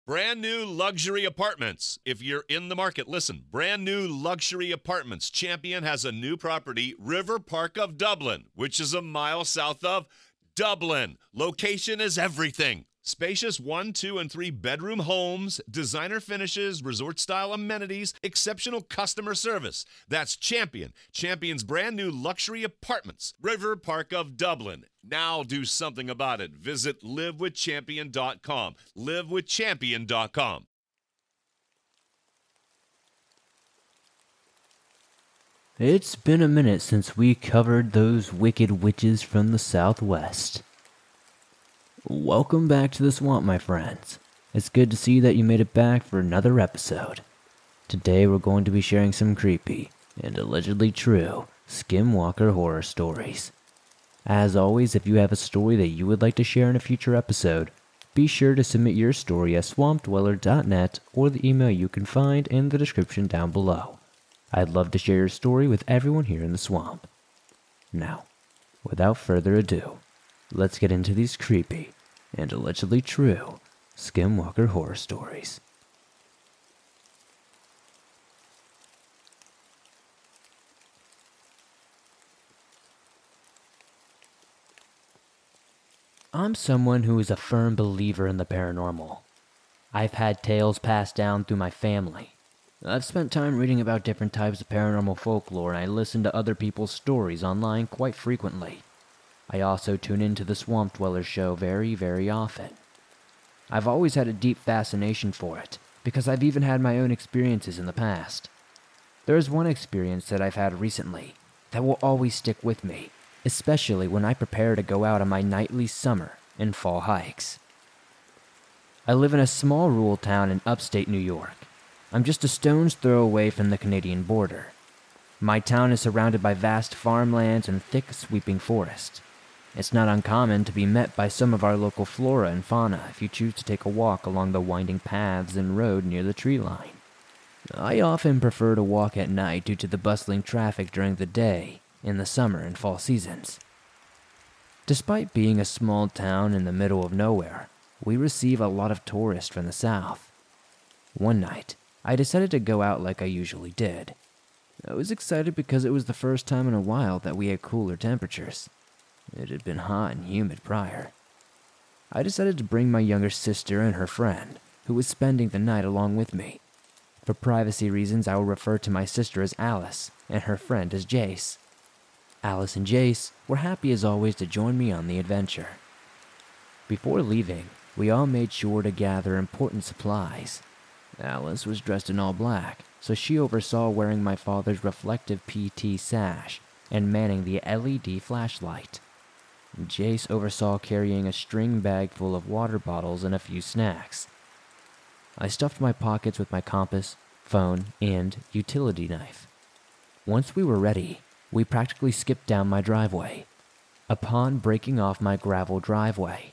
Brand new luxury apartments. If you're in the market, listen. Brand new luxury apartments. Champion has a new property, River Park of Dublin, which is a mile south of Dublin. Location is everything. Spacious 1, 2, and 3 bedroom homes, designer finishes, resort-style amenities, exceptional customer service. That's Champion. Champion's brand new luxury apartments, River Park of Dublin. Now do something about it. Visit livewithchampion.com. livewithchampion.com. It's been a minute since we covered those wicked witches from the Southwest. Welcome back to the swamp, my friends. It's good to see that you made it back for another episode. Today we're going to be sharing some creepy and allegedly true Skinwalker horror stories. As always, if you have a story that you would like to share in a future episode, be sure to submit your story at swampdweller.net or the email you can find in the description down below. I'd love to share your story with everyone here in the swamp. Now, without further ado, let's get into these creepy and allegedly true Skinwalker horror stories. I'm someone who is a firm believer in the paranormal. I've had tales passed down through my family. I've spent time reading about different types of paranormal folklore, and I listen to other people's stories online quite frequently. I also tune into the Swamp Dweller show very, very often. I've always had a deep fascination for it, because I've even had my own experiences in the past. There is one experience that I've had recently that will always stick with me, especially when I prepare to go out on my nightly summer and fall hikes. I live in a small rural town in upstate New York. I'm just a stone's throw away from the Canadian border. My town is surrounded by vast farmlands and thick, sweeping forests. It's not uncommon to be met by some of our local flora and fauna if you choose to take a walk along the winding paths and road near the tree line. I often prefer to walk at night due to the bustling traffic during the day in the summer and fall seasons. Despite being a small town in the middle of nowhere, we receive a lot of tourists from the south. One night, I decided to go out like I usually did. I was excited because it was the first time in a while that we had cooler temperatures. It had been hot and humid prior. I decided to bring my younger sister and her friend, who was spending the night along with me. For privacy reasons, I will refer to my sister as Alice and her friend as Jace. Alice and Jace were happy as always to join me on the adventure. Before leaving, we all made sure to gather important supplies. Alice was dressed in all black, so she oversaw wearing my father's reflective PT sash and manning the LED flashlight. Jace oversaw carrying a string bag full of water bottles and a few snacks. I stuffed my pockets with my compass, phone, and utility knife. Once we were ready, we practically skipped down my driveway. Upon breaking off my gravel driveway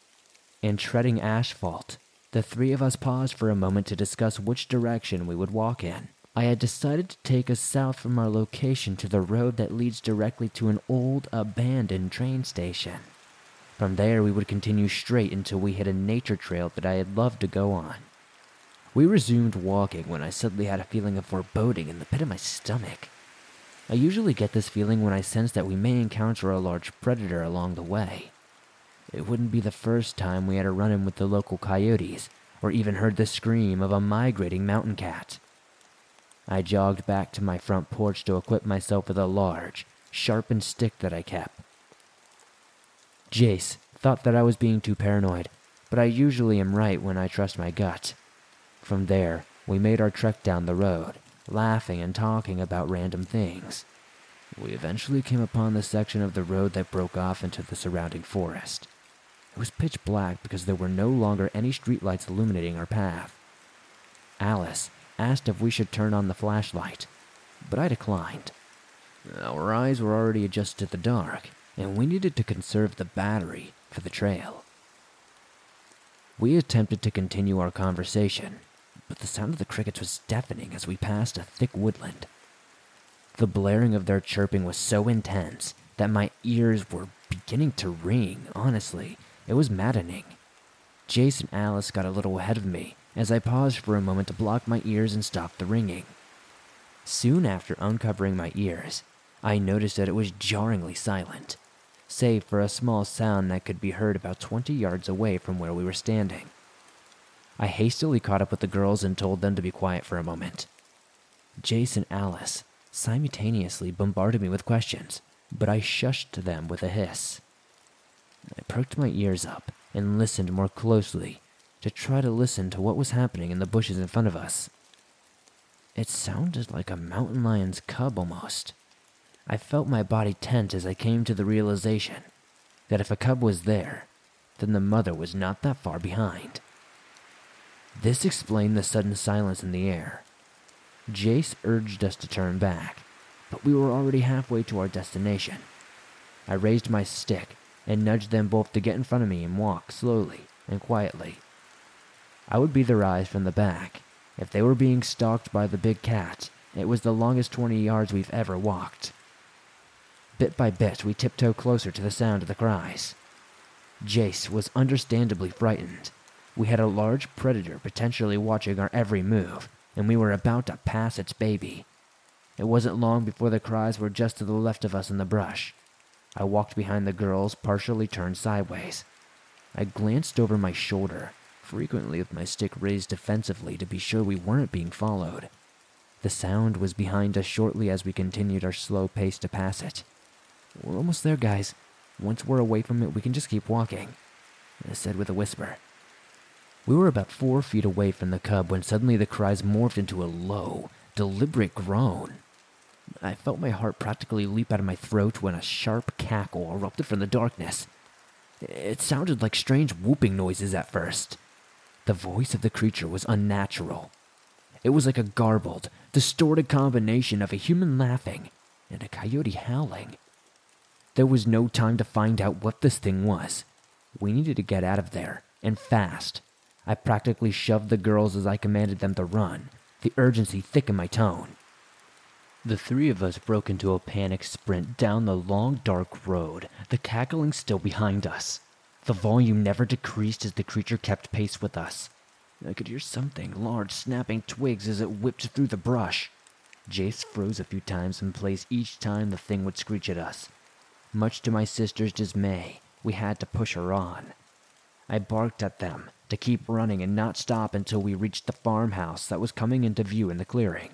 and treading asphalt, the three of us paused for a moment to discuss which direction we would walk in. I had decided to take us south from our location to the road that leads directly to an old, abandoned train station. From there, we would continue straight until we hit a nature trail that I had loved to go on. We resumed walking when I suddenly had a feeling of foreboding in the pit of my stomach. I usually get this feeling when I sense that we may encounter a large predator along the way. It wouldn't be the first time we had a run-in with the local coyotes, or even heard the scream of a migrating mountain cat. I jogged back to my front porch to equip myself with a large, sharpened stick that I kept. Jace thought that I was being too paranoid, but I usually am right when I trust my gut. From there, we made our trek down the road, laughing and talking about random things. We eventually came upon the section of the road that broke off into the surrounding forest. It was pitch black because there were no longer any streetlights illuminating our path. Alice asked if we should turn on the flashlight, but I declined. Our eyes were already adjusted to the dark, and we needed to conserve the battery for the trail. We attempted to continue our conversation, but the sound of the crickets was deafening as we passed a thick woodland. The blaring of their chirping was so intense that my ears were beginning to ring. Honestly, it was maddening. Jace and Alice got a little ahead of me as I paused for a moment to block my ears and stop the ringing. Soon after uncovering my ears, I noticed that it was jarringly silent, save for a small sound that could be heard about 20 yards away from where we were standing. I hastily caught up with the girls and told them to be quiet for a moment. Jace and Alice simultaneously bombarded me with questions, but I shushed them with a hiss. I perked my ears up and listened more closely to try to listen to what was happening in the bushes in front of us. It sounded like a mountain lion's cub almost. I felt my body tense as I came to the realization that if a cub was there, then the mother was not that far behind. This explained the sudden silence in the air. Jace urged us to turn back, but we were already halfway to our destination. I raised my stick and nudged them both to get in front of me and walk slowly and quietly. I would be their eyes from the back. If they were being stalked by the big cat, it was the longest 20 yards we've ever walked. Bit by bit, we tiptoed closer to the sound of the cries. Jace was understandably frightened. We had a large predator potentially watching our every move, and we were about to pass its baby. It wasn't long before the cries were just to the left of us in the brush. I walked behind the girls, partially turned sideways. I glanced over my shoulder, frequently with my stick raised defensively to be sure we weren't being followed. The sound was behind us shortly as we continued our slow pace to pass it. "We're almost there, guys. Once we're away from it, we can just keep walking," I said with a whisper. We were about 4 feet away from the cub when suddenly the cries morphed into a low, deliberate groan. I felt my heart practically leap out of my throat when a sharp cackle erupted from the darkness. It sounded like strange whooping noises at first. The voice of the creature was unnatural. It was like a garbled, distorted combination of a human laughing and a coyote howling. There was no time to find out what this thing was. We needed to get out of there, and fast. I practically shoved the girls as I commanded them to run, the urgency thick in my tone. The three of us broke into a panic sprint down the long, dark road, the cackling still behind us. The volume never decreased as the creature kept pace with us. I could hear something large snapping twigs as it whipped through the brush. Jace froze a few times in place each time the thing would screech at us. Much to my sister's dismay, we had to push her on. I barked at them to keep running and not stop until we reached the farmhouse that was coming into view in the clearing.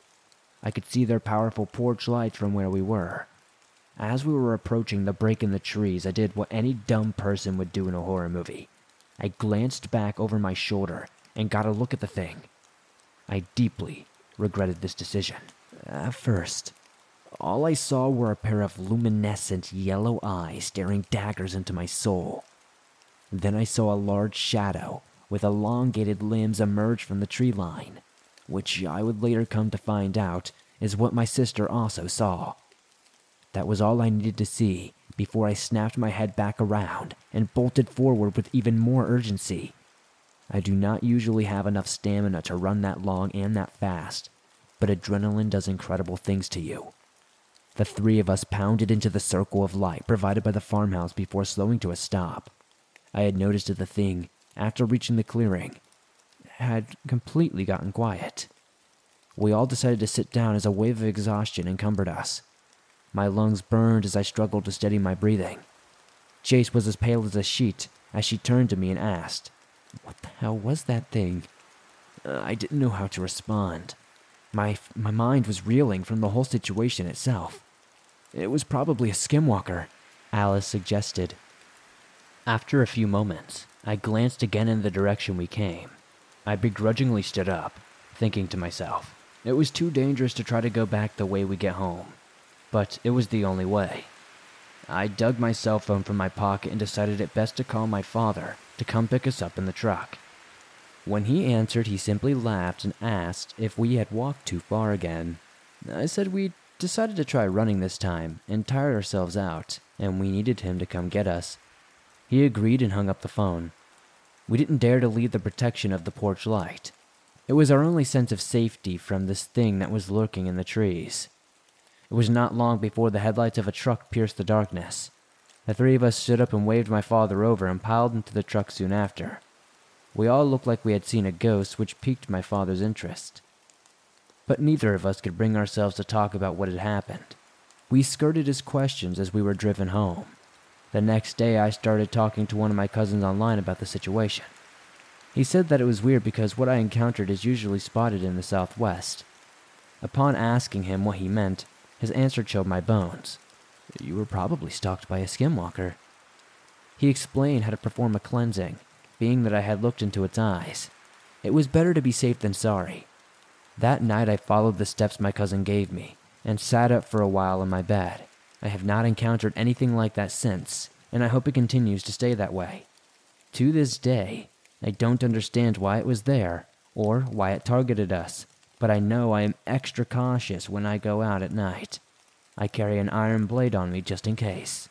I could see their powerful porch lights from where we were. As we were approaching the break in the trees, I did what any dumb person would do in a horror movie. I glanced back over my shoulder and got a look at the thing. I deeply regretted this decision. At first, all I saw were a pair of luminescent yellow eyes staring daggers into my soul. Then I saw a large shadow with elongated limbs emerge from the tree line, which I would later come to find out is what my sister also saw. That was all I needed to see before I snapped my head back around and bolted forward with even more urgency. I do not usually have enough stamina to run that long and that fast, but adrenaline does incredible things to you. The three of us pounded into the circle of light provided by the farmhouse before slowing to a stop. I had noticed that the thing, after reaching the clearing, had completely gotten quiet. We all decided to sit down as a wave of exhaustion encumbered us. My lungs burned as I struggled to steady my breathing. Jace was as pale as a sheet as she turned to me and asked, "What the hell was that thing?" I didn't know how to respond. My mind was reeling from the whole situation itself. "It was probably a skinwalker," Alice suggested. After a few moments, I glanced again in the direction we came. I begrudgingly stood up, thinking to myself, it was too dangerous to try to go back the way we get home. But it was the only way. I dug my cell phone from my pocket and decided it best to call my father to come pick us up in the truck. When he answered, he simply laughed and asked if we had walked too far again. I said we decided to try running this time and tired ourselves out, and we needed him to come get us. He agreed and hung up the phone. We didn't dare to leave the protection of the porch light. It was our only sense of safety from this thing that was lurking in the trees. It was not long before the headlights of a truck pierced the darkness. The three of us stood up and waved my father over and piled into the truck soon after. We all looked like we had seen a ghost, which piqued my father's interest. But neither of us could bring ourselves to talk about what had happened. We skirted his questions as we were driven home. The next day, I started talking to one of my cousins online about the situation. He said that it was weird because what I encountered is usually spotted in the Southwest. Upon asking him what he meant, his answer chilled my bones. You were probably stalked by a skinwalker. He explained how to perform a cleansing, being that I had looked into its eyes. It was better to be safe than sorry. That night I followed the steps my cousin gave me, and sat up for a while in my bed. I have not encountered anything like that since, and I hope it continues to stay that way. To this day, I don't understand why it was there, or why it targeted us, but I know I am extra cautious when I go out at night. I carry an iron blade on me just in case.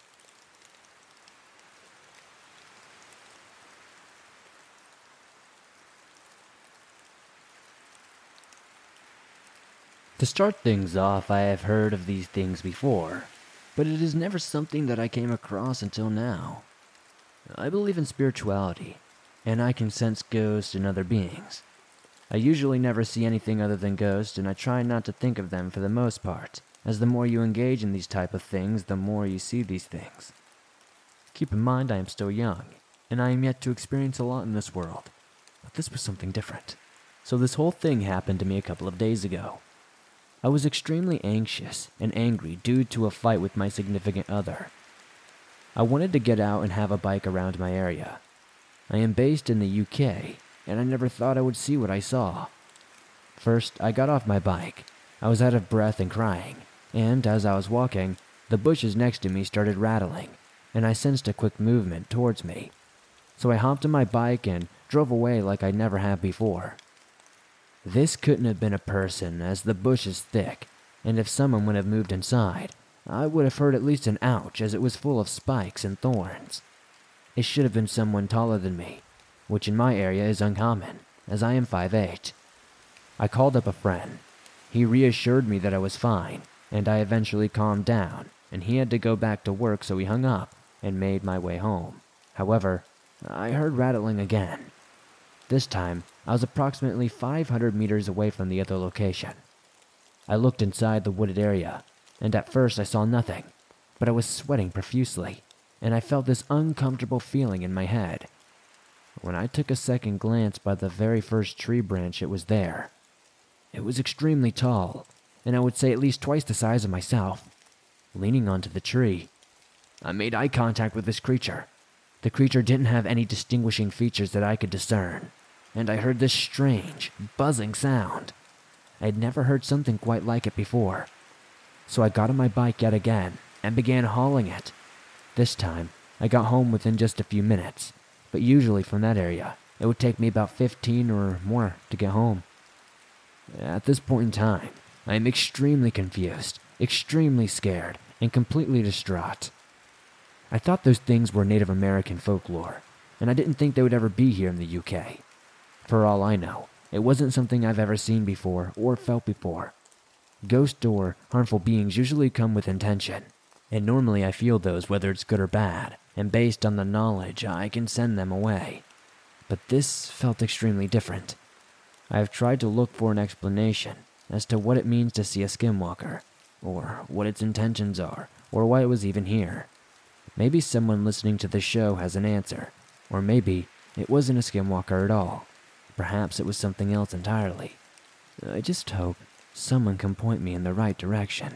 To start things off, I have heard of these things before, but it is never something that I came across until now. I believe in spirituality, and I can sense ghosts and other beings. I usually never see anything other than ghosts, and I try not to think of them for the most part, as the more you engage in these type of things, the more you see these things. Keep in mind I am still young, and I am yet to experience a lot in this world, but this was something different. So this whole thing happened to me a couple of days ago. I was extremely anxious and angry due to a fight with my significant other. I wanted to get out and have a bike around my area. I am based in the UK, and I never thought I would see what I saw. First, I got off my bike. I was out of breath and crying, and as I was walking, the bushes next to me started rattling, and I sensed a quick movement towards me. So I hopped on my bike and drove away like I never have before. This couldn't have been a person, as the bush is thick, and if someone would have moved inside, I would have heard at least an ouch, as it was full of spikes and thorns. It should have been someone taller than me, which in my area is uncommon, as I am 5'8". I called up a friend. He reassured me that I was fine, and I eventually calmed down, and he had to go back to work, so we hung up and made my way home. However, I heard rattling again. This time, I was approximately 500 meters away from the other location. I looked inside the wooded area, and at first I saw nothing, but I was sweating profusely, and I felt this uncomfortable feeling in my head. When I took a second glance by the very first tree branch, it was there. It was extremely tall, and I would say at least twice the size of myself, leaning onto the tree. I made eye contact with this creature. The creature didn't have any distinguishing features that I could discern, and I heard this strange, buzzing sound. I had never heard something quite like it before. So I got on my bike yet again and began hauling it. This time, I got home within just a few minutes, but usually from that area, it would take me about 15 or more to get home. At this point in time, I am extremely confused, extremely scared, and completely distraught. I thought those things were Native American folklore, and I didn't think they would ever be here in the UK. For all I know, it wasn't something I've ever seen before or felt before. Ghosts or harmful beings usually come with intention, and normally I feel those whether it's good or bad, and based on the knowledge, I can send them away. But this felt extremely different. I have tried to look for an explanation as to what it means to see a skinwalker, or what its intentions are, or why it was even here. Maybe someone listening to this show has an answer, or maybe it wasn't a skinwalker at all. Perhaps it was something else entirely. I just hope someone can point me in the right direction.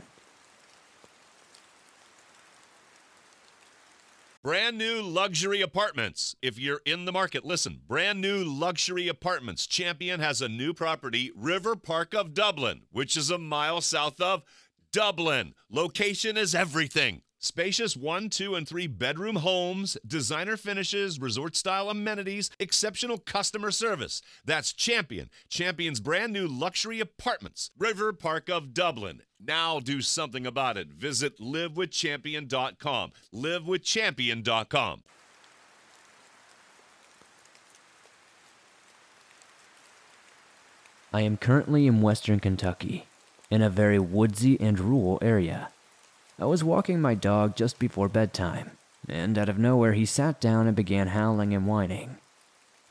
Brand new luxury apartments. If you're in the market, listen. Brand new luxury apartments. Champion has a new property, River Park of Dublin, which is a mile south of Dublin. Location is everything. Spacious 1, 2, and 3 bedroom homes, designer finishes, resort-style amenities, exceptional customer service. That's Champion. Champion's brand new luxury apartments, River Park of Dublin. Now do something about it. Visit livewithchampion.com. livewithchampion.com. I am currently in western Kentucky, in a very woodsy and rural area. I was walking my dog just before bedtime, and out of nowhere he sat down and began howling and whining.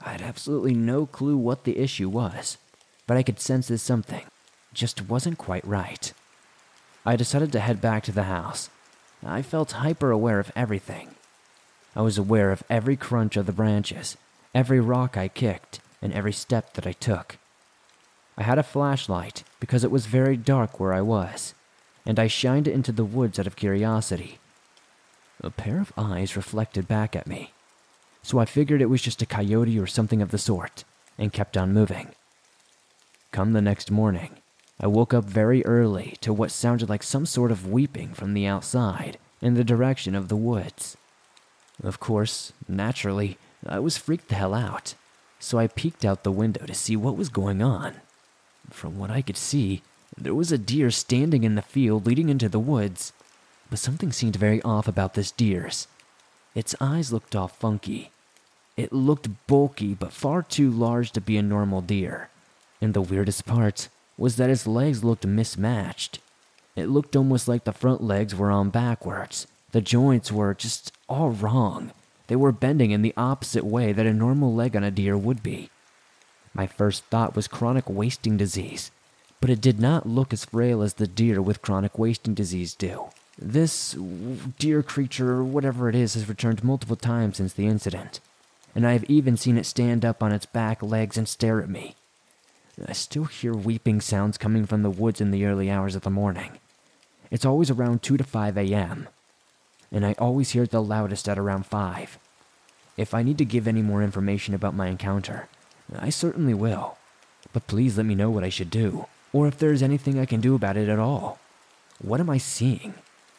I had absolutely no clue what the issue was, but I could sense that something just wasn't quite right. I decided to head back to the house. I felt hyper aware of everything. I was aware of every crunch of the branches, every rock I kicked, and every step that I took. I had a flashlight because it was very dark where I was, and I shined it into the woods out of curiosity. A pair of eyes reflected back at me, so I figured it was just a coyote or something of the sort, and kept on moving. Come the next morning, I woke up very early to what sounded like some sort of weeping from the outside in the direction of the woods. Of course, naturally, I was freaked the hell out, so I peeked out the window to see what was going on. From what I could see, there was a deer standing in the field leading into the woods, but something seemed very off about this deer's. Its eyes looked all funky. It looked bulky but far too large to be a normal deer, and the weirdest part was that its legs looked mismatched. It looked almost like the front legs were on backwards. The joints were just all wrong. They were bending in the opposite way that a normal leg on a deer would be. My first thought was chronic wasting disease, but it did not look as frail as the deer with chronic wasting disease do. This deer creature, or whatever it is, has returned multiple times since the incident, and I have even seen it stand up on its back legs and stare at me. I still hear weeping sounds coming from the woods in the early hours of the morning. It's always around 2 to 5 a.m., and I always hear it the loudest at around 5. If I need to give any more information about my encounter, I certainly will, but please let me know what I should do, or if there is anything I can do about it at all. What am I seeing?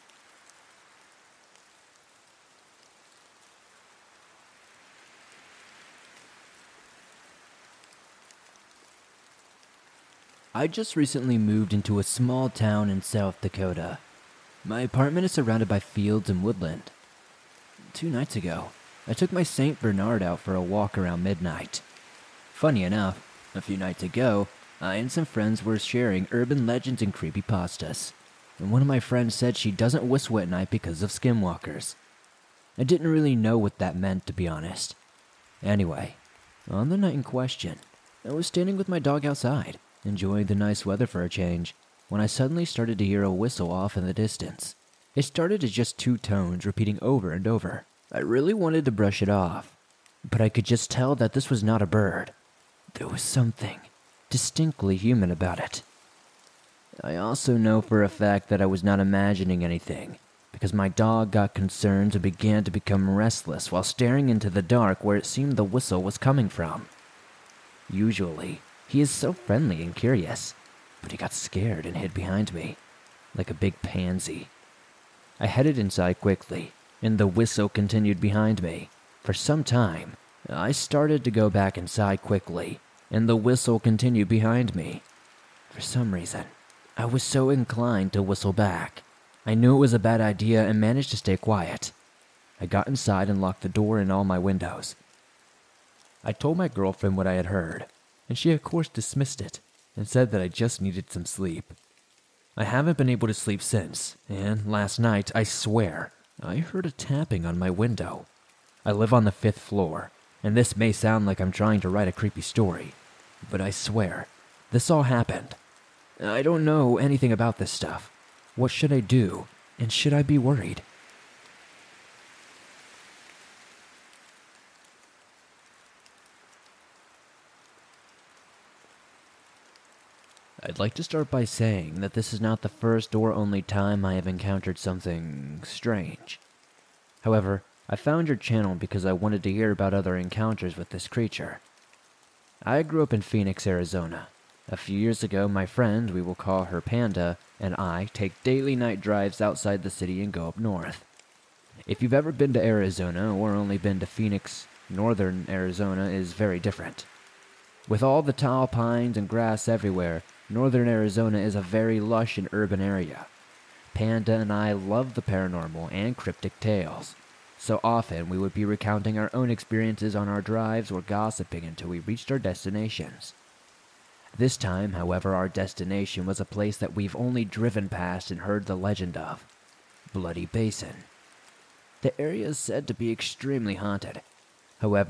I just recently moved into a small town in South Dakota. My apartment is surrounded by fields and woodland. 2 nights ago, I took my St. Bernard out for a walk around midnight. Funny enough, a few nights ago, I and some friends were sharing urban legends and creepypastas, and one of my friends said she doesn't whistle at night because of skinwalkers. I didn't really know what that meant, to be honest. Anyway, on the night in question, I was standing with my dog outside, enjoying the nice weather for a change, when I suddenly started to hear a whistle off in the distance. It started as just 2 tones repeating over and over. I really wanted to brush it off, but I could just tell that this was not a bird. There was something distinctly human about it. I also know for a fact that I was not imagining anything, because my dog got concerned and began to become restless while staring into the dark where it seemed the whistle was coming from. Usually, he is so friendly and curious, but he got scared and hid behind me, like a big pansy. I headed inside quickly, and the whistle continued behind me. For some time, I started to go back inside quickly, and the whistle continued behind me. For some reason, I was so inclined to whistle back. I knew it was a bad idea and managed to stay quiet. I got inside and locked the door and all my windows. I told my girlfriend what I had heard, and she of course dismissed it and said that I just needed some sleep. I haven't been able to sleep since, and last night, I swear, I heard a tapping on my window. I live on the 5th floor, and this may sound like I'm trying to write a creepy story, but I swear, this all happened. I don't know anything about this stuff. What should I do, and should I be worried? I'd like to start by saying that this is not the first or only time I have encountered something strange. However, I found your channel because I wanted to hear about other encounters with this creature. I grew up in Phoenix, Arizona. A few years ago, my friend, we will call her Panda, and I take daily night drives outside the city and go up north. If you've ever been to Arizona or only been to Phoenix, northern Arizona is very different. With all the tall pines and grass everywhere, northern Arizona is a very lush and urban area. Panda and I love the paranormal and cryptic tales, so often we would be recounting our own experiences on our drives or gossiping until we reached our destinations. This time, however, our destination was a place that we've only driven past and heard the legend of: Bloody Basin. The area is said to be extremely haunted. However,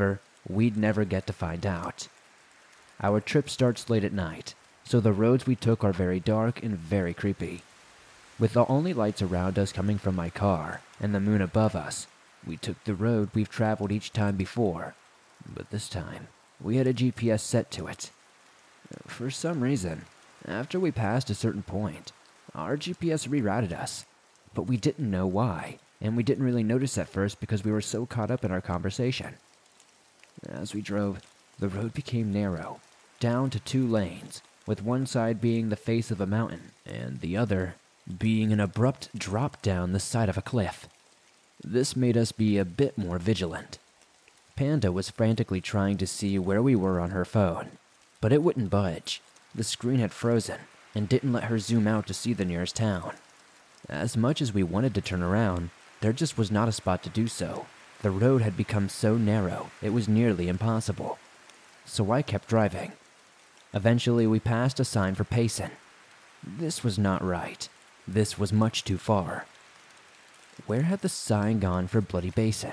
we'd never get to find out. Our trip starts late at night, so the roads we took are very dark and very creepy. With the only lights around us coming from my car and the moon above us, we took the road we've traveled each time before, but this time we had a GPS set to it. For some reason, after we passed a certain point, our GPS rerouted us, but we didn't know why, and we didn't really notice at first because we were so caught up in our conversation. As we drove, the road became narrow, down to 2 lanes, with one side being the face of a mountain, and the other being an abrupt drop down the side of a cliff. This made us be a bit more vigilant. Panda was frantically trying to see where we were on her phone, but it wouldn't budge. The screen had frozen and didn't let her zoom out to see the nearest town. As much as we wanted to turn around, there just was not a spot to do so. The road had become so narrow, it was nearly impossible. So I kept driving. Eventually, we passed a sign for Payson. This was not right. This was much too far. Where had the sign gone for Bloody Basin?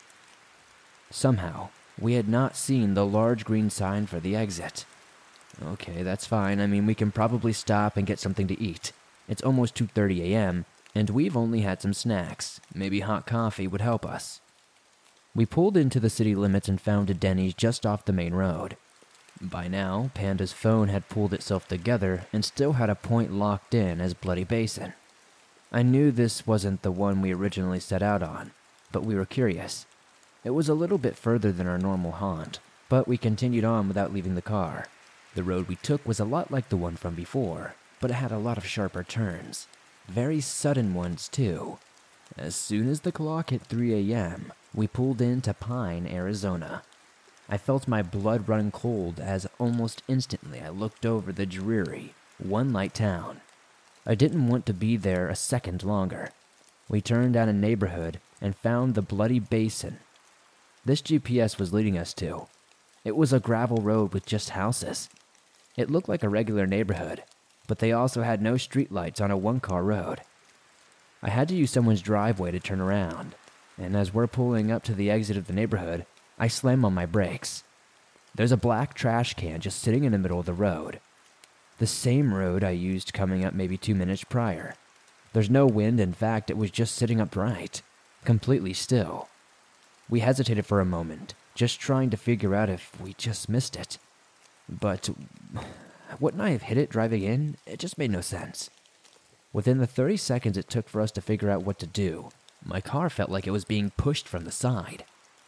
Somehow, we had not seen the large green sign for the exit. Okay, that's fine. I mean, we can probably stop and get something to eat. It's almost 2:30 a.m., and we've only had some snacks. Maybe hot coffee would help us. We pulled into the city limits and found a Denny's just off the main road. By now, Panda's phone had pulled itself together and still had a point locked in as Bloody Basin. I knew this wasn't the one we originally set out on, but we were curious. It was a little bit further than our normal haunt, but we continued on without leaving the car. The road we took was a lot like the one from before, but it had a lot of sharper turns. Very sudden ones, too. As soon as the clock hit 3 a.m., we pulled into Pine, Arizona. I felt my blood run cold as almost instantly I looked over the dreary, one-light town. I didn't want to be there a second longer. We turned down a neighborhood and found the Bloody Basin. This GPS was leading us to. It was a gravel road with just houses. It looked like a regular neighborhood, but they also had no streetlights on a one-car road. I had to use someone's driveway to turn around, and as we're pulling up to the exit of the neighborhood, I slam on my brakes. There's a black trash can just sitting in the middle of the road. The same road I used coming up maybe 2 minutes prior. There's no wind, in fact, it was just sitting upright, completely still. We hesitated for a moment, just trying to figure out if we just missed it. But wouldn't I have hit it driving in? It just made no sense. Within the 30 seconds it took for us to figure out what to do, my car felt like it was being pushed from the side.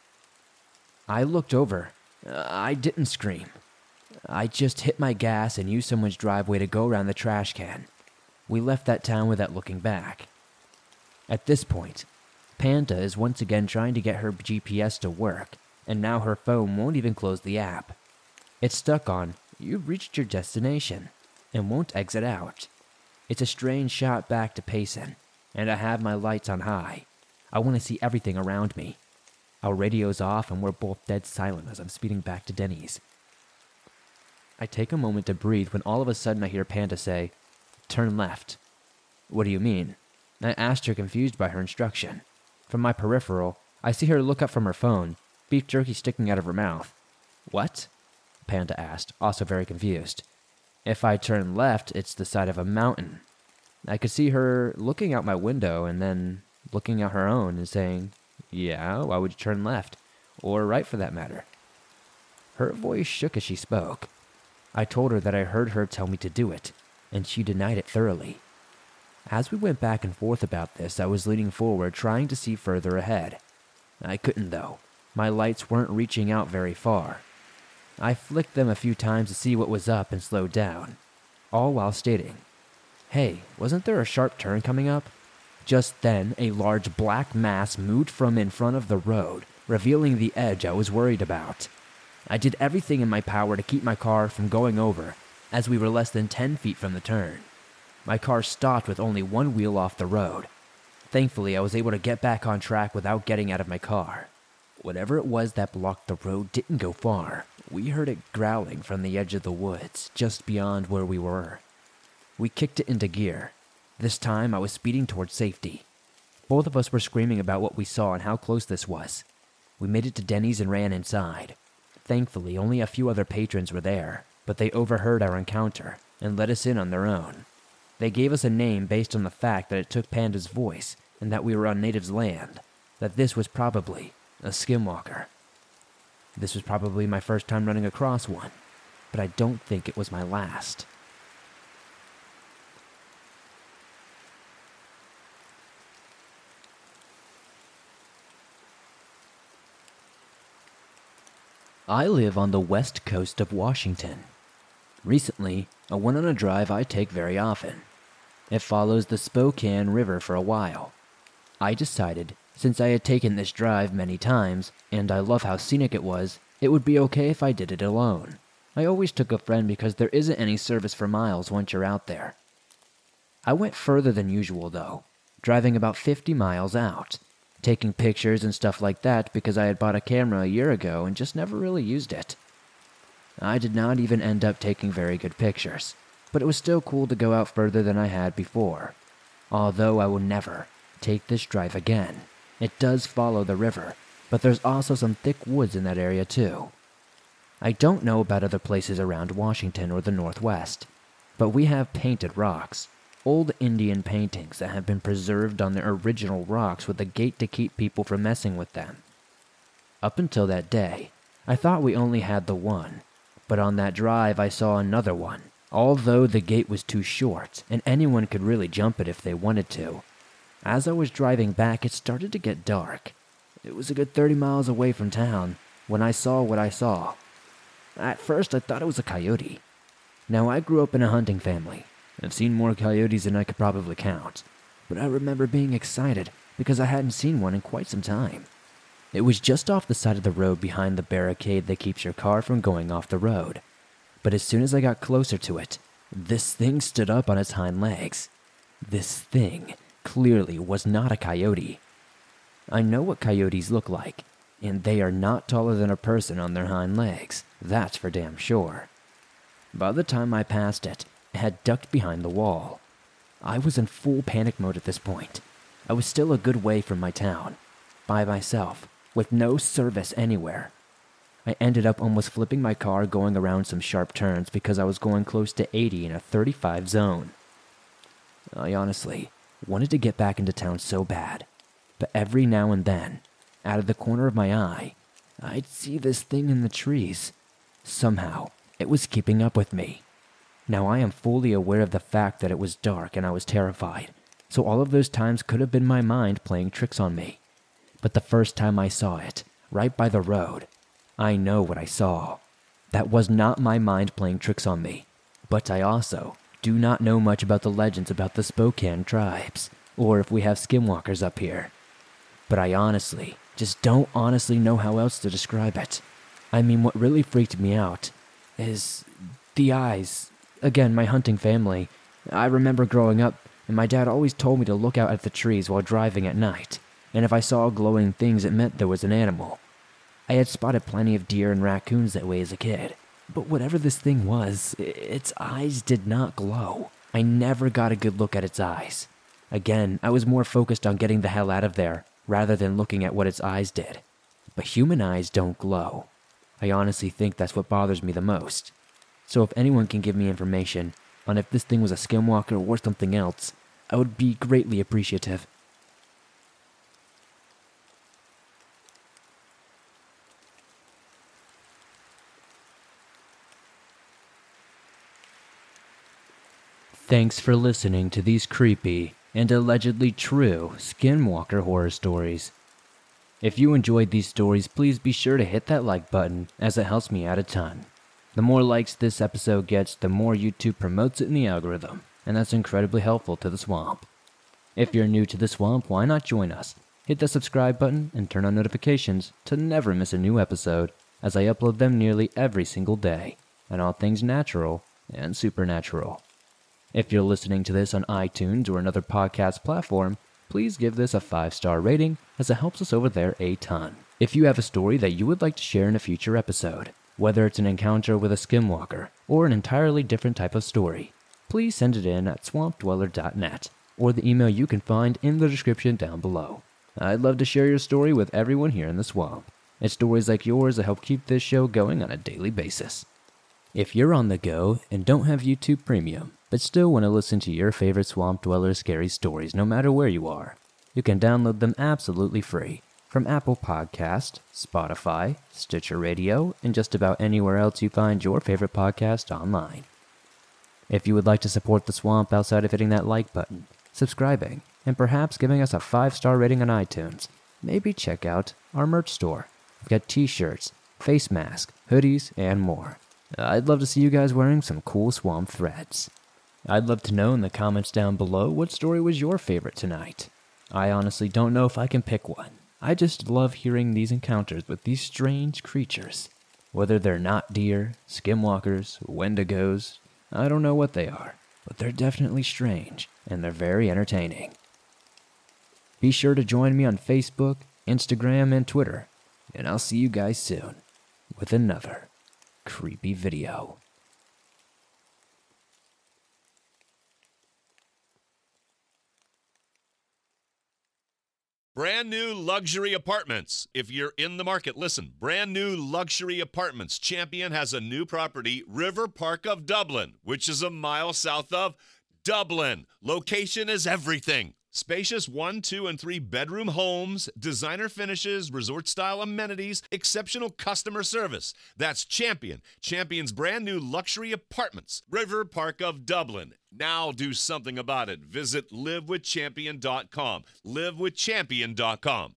I looked over. I didn't scream. I just hit my gas and used someone's driveway to go around the trash can. We left that town without looking back. At this point, Panda is once again trying to get her GPS to work, and now her phone won't even close the app. It's stuck on, "You've reached your destination," and won't exit out. It's a strange shot back to Payson, and I have my lights on high. I want to see everything around me. Our radio's off and we're both dead silent as I'm speeding back to Denny's. I take a moment to breathe when all of a sudden I hear Panda say, "Turn left." "What do you mean?" I asked her, confused by her instruction. From my peripheral, I see her look up from her phone, beef jerky sticking out of her mouth. "What?" Panda asked, also very confused. "If I turn left, it's the side of a mountain." I could see her looking out my window and then looking out her own and saying, "Yeah, why would you turn left? Or right for that matter?" Her voice shook as she spoke. I told her that I heard her tell me to do it, and she denied it thoroughly. As we went back and forth about this, I was leaning forward trying to see further ahead. I couldn't though. My lights weren't reaching out very far. I flicked them a few times to see what was up and slowed down, all while stating, "Hey, wasn't there a sharp turn coming up?" Just then, a large black mass moved from in front of the road, revealing the edge I was worried about. I did everything in my power to keep my car from going over, as we were less than 10 feet from the turn. My car stopped with only one wheel off the road. Thankfully, I was able to get back on track without getting out of my car. Whatever it was that blocked the road didn't go far. We heard it growling from the edge of the woods, just beyond where we were. We kicked it into gear. This time, I was speeding towards safety. Both of us were screaming about what we saw and how close this was. We made it to Denny's and ran inside. Thankfully, only a few other patrons were there, but they overheard our encounter and let us in on their own. They gave us a name based on the fact that it took Panda's voice and that we were on natives' land, that this was probably a skinwalker. This was probably my first time running across one, but I don't think it was my last. I live on the west coast of Washington. Recently, I went on a drive I take very often. It follows the Spokane River for a while. I decided, since I had taken this drive many times, and I love how scenic it was, it would be okay if I did it alone. I always took a friend because there isn't any service for miles once you're out there. I went further than usual though, driving about 50 miles out, taking pictures and stuff like that because I had bought a camera a year ago and just never really used it. I did not even end up taking very good pictures, but it was still cool to go out further than I had before. Although I will never take this drive again. It does follow the river, but there's also some thick woods in that area too. I don't know about other places around Washington or the Northwest, but we have painted rocks, old Indian paintings that have been preserved on their original rocks with a gate to keep people from messing with them. Up until that day, I thought we only had the one, but on that drive I saw another one, although the gate was too short and anyone could really jump it if they wanted to. As I was driving back, it started to get dark. It was a good 30 miles away from town when I saw what I saw. At first, I thought it was a coyote. Now, I grew up in a hunting family. I've seen more coyotes than I could probably count, but I remember being excited because I hadn't seen one in quite some time. It was just off the side of the road behind the barricade that keeps your car from going off the road. But as soon as I got closer to it, this thing stood up on its hind legs. This thing clearly was not a coyote. I know what coyotes look like, and they are not taller than a person on their hind legs, that's for damn sure. By the time I passed it, it had ducked behind the wall. I was in full panic mode at this point. I was still a good way from my town, by myself, with no service anywhere. I ended up almost flipping my car going around some sharp turns because I was going close to 80 in a 35 zone. I honestly wanted to get back into town so bad, but every now and then, out of the corner of my eye, I'd see this thing in the trees. Somehow, it was keeping up with me. Now I am fully aware of the fact that it was dark and I was terrified, so all of those times could have been my mind playing tricks on me. But the first time I saw it, right by the road, I know what I saw. That was not my mind playing tricks on me, but I also do not know much about the legends about the Spokane tribes, or if we have skinwalkers up here. But I honestly just don't honestly know how else to describe it. I mean, what really freaked me out is the eyes. Again, my hunting family. I remember growing up, and my dad always told me to look out at the trees while driving at night, and if I saw glowing things, it meant there was an animal. I had spotted plenty of deer and raccoons that way as a kid, but whatever this thing was, its eyes did not glow. I never got a good look at its eyes. Again, I was more focused on getting the hell out of there, rather than looking at what its eyes did. But human eyes don't glow. I honestly think that's what bothers me the most. So if anyone can give me information on if this thing was a skinwalker or something else, I would be greatly appreciative. Thanks for listening to these creepy and allegedly true skinwalker horror stories. If you enjoyed these stories, please be sure to hit that like button, as it helps me out a ton. The more likes this episode gets, the more YouTube promotes it in the algorithm, and that's incredibly helpful to the swamp. If you're new to the swamp, why not join us? Hit the subscribe button and turn on notifications to never miss a new episode, as I upload them nearly every single day, and all things natural and supernatural. If you're listening to this on iTunes or another podcast platform, please give this a 5-star rating, as it helps us over there a ton. If you have a story that you would like to share in a future episode, whether it's an encounter with a skinwalker or an entirely different type of story, please send it in at swampdweller.net or the email you can find in the description down below. I'd love to share your story with everyone here in the swamp. It's stories like yours that help keep this show going on a daily basis. If you're on the go and don't have YouTube Premium, but still want to listen to your favorite Swamp Dweller scary stories no matter where you are, you can download them absolutely free from Apple Podcast, Spotify, Stitcher Radio, and just about anywhere else you find your favorite podcast online. If you would like to support the Swamp outside of hitting that like button, subscribing, and perhaps giving us a 5-star rating on iTunes, maybe check out our merch store. We've got t-shirts, face masks, hoodies, and more. I'd love to see you guys wearing some cool Swamp threads. I'd love to know in the comments down below what story was your favorite tonight. I honestly don't know if I can pick one. I just love hearing these encounters with these strange creatures. Whether they're not deer, skinwalkers, wendigos, I don't know what they are, but they're definitely strange, and they're very entertaining. Be sure to join me on Facebook, Instagram, and Twitter, and I'll see you guys soon with another creepy video. Brand new luxury apartments. If you're in the market, listen. Brand new luxury apartments. Champion has a new property, River Park of Dublin, which is a mile south of Dublin. Location is everything. Spacious 1, 2, and 3 bedroom homes, designer finishes, resort-style amenities, exceptional customer service. That's Champion. Champion's brand new luxury apartments, River Park of Dublin. Now do something about it. Visit livewithchampion.com. livewithchampion.com.